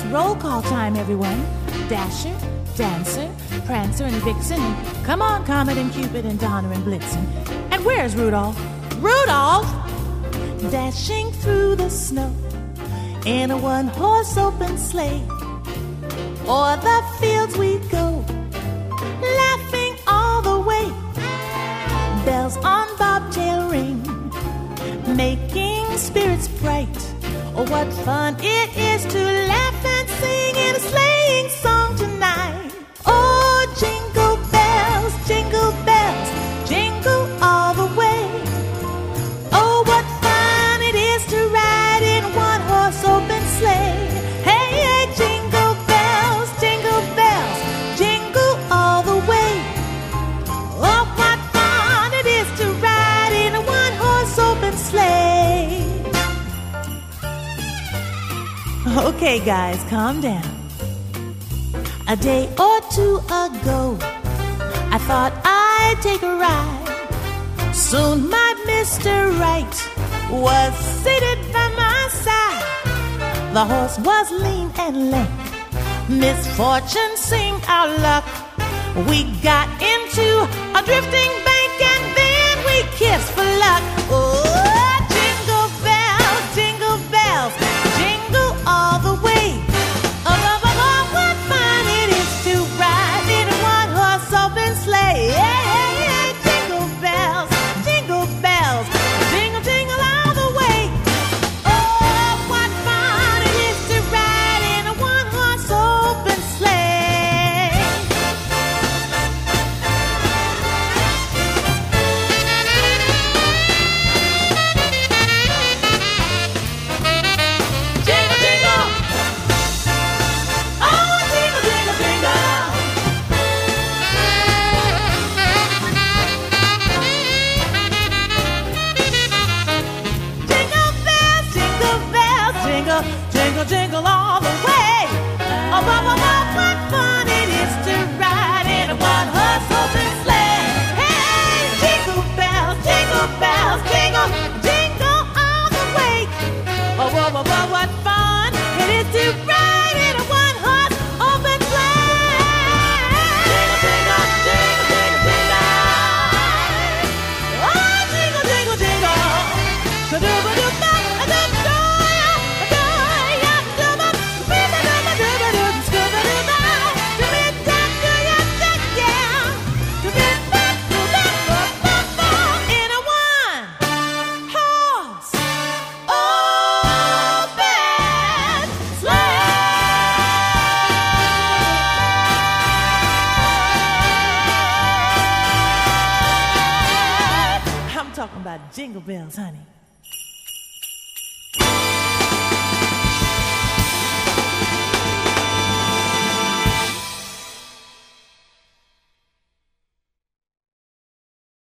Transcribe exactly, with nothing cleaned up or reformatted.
roll call time, everyone. Dasher, Dancer, Prancer, and Vixen, and come on, Comet and Cupid and Donner and Blitzen. And where's Rudolph? Rudolph! Dashing through the snow in a one-horse open sleigh. O'er the fields we go, laughing all the way. Bells on bobtail ring, making spirits bright. Oh, what fun it is to laugh and sing in a sleighing song tonight. Oh, jingle bells, jingle bells, jingle all the way. Oh, what fun it is to ride in one horse open sleigh. Hey, hey, jingle bells, jingle bells, jingle all the way. Oh, what fun it is to ride in a one horse open sleigh. Okay, guys, calm down. A day or two ago, I thought I'd take a ride. Soon my Mister Right was seated by my side. The horse was lean and lank. Misfortune seemed our luck. We got into a drifting bank and then we kissed for luck. Oh, jingle bells, jingle bells, jingle all the way. Oh, oh, oh, oh, what fun it is to ride in a one-horse open sleigh. Hey, hey, hey, jingle bells, jingle bells, jingle, jingle all the way. Oh, what fun it is to ride in a one-horse open sleigh. Jingle, jingle. Oh, jingle, jingle, jingle. Jingle bells, jingle bells, jingle, jingle, jingle all the way. Oh, oh, oh, oh, what fun it is to ride in a one-horse open sleigh. Hey, jingle bells, jingle bells, jingle, jingle all the way. Oh, oh, oh, oh, what fun it is to ride in a one-horse open sleigh. Jingle, jingle, jingle, jingle, jingle. Oh, jingle, jingle, jingle. Shadooba-dooba, a-dooba-doo-ya, a-doo-ya, dooba, bee-ba-dooba-dooba-doo, scooba-dooba, dooby-da-doo-ya, da-yeah, dooby-ba-doo-ba-ba-ba-ba, in a one-horse open sleigh. I'm talking about jingle bells, honey.